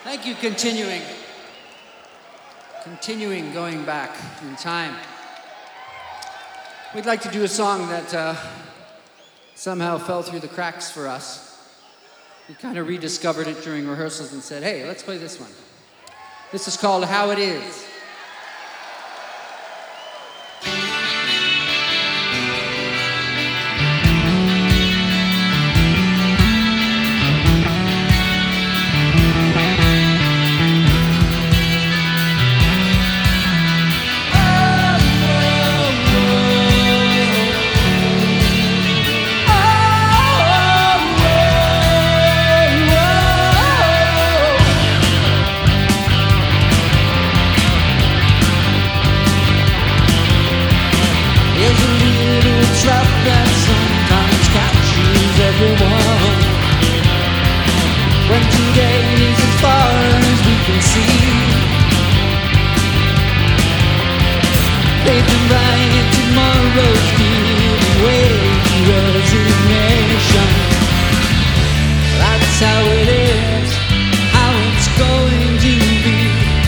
Thank you, continuing going back in time. We'd like to do a song that somehow fell through the cracks for us. We kind of rediscovered it during rehearsals and said, hey, let's play this one. This is called How It Is. That sometimes captures everyone. When today is as far as we can see, they've been writing tomorrow's giving way to resignation. That's how it is, how it's going to be.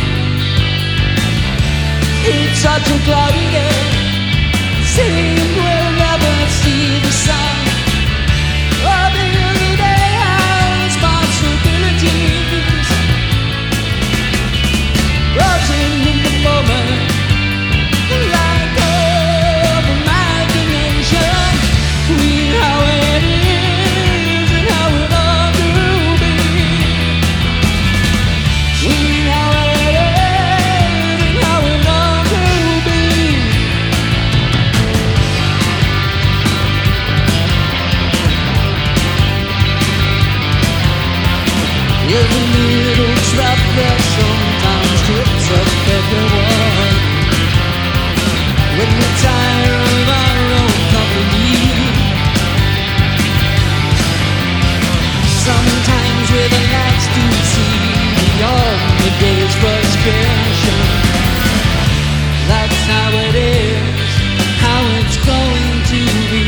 It's such a cloudy day, saying we'll never see the sun. Of the other day, our responsibilities rushing in the moment, like of imagination. We how it is and how it ought to be. We how it is and how it ought to be. There's a little trap that sometimes trips up everyone. When we're tired of our own company, sometimes we're the last to see beyond the day's frustration. That's how it is, how it's going to be.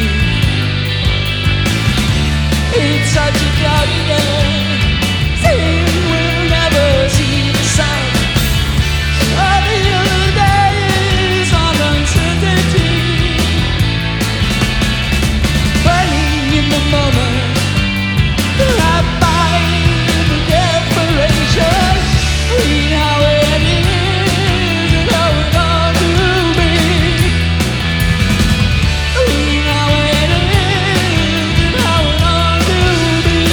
It's such a cloudy day, we'll never see the sun. All the other days of uncertainty, burning in the moment, trapped by the desperation. Read how it is and how it ought to be. Read how it is and how it ought to be.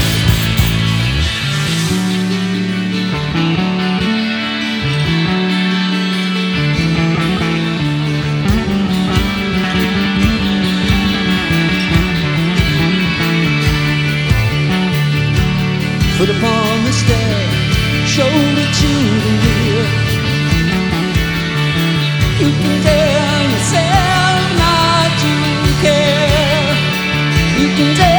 Foot upon the stair, shoulder to the wheel. You can tell yourself not to care. You can tell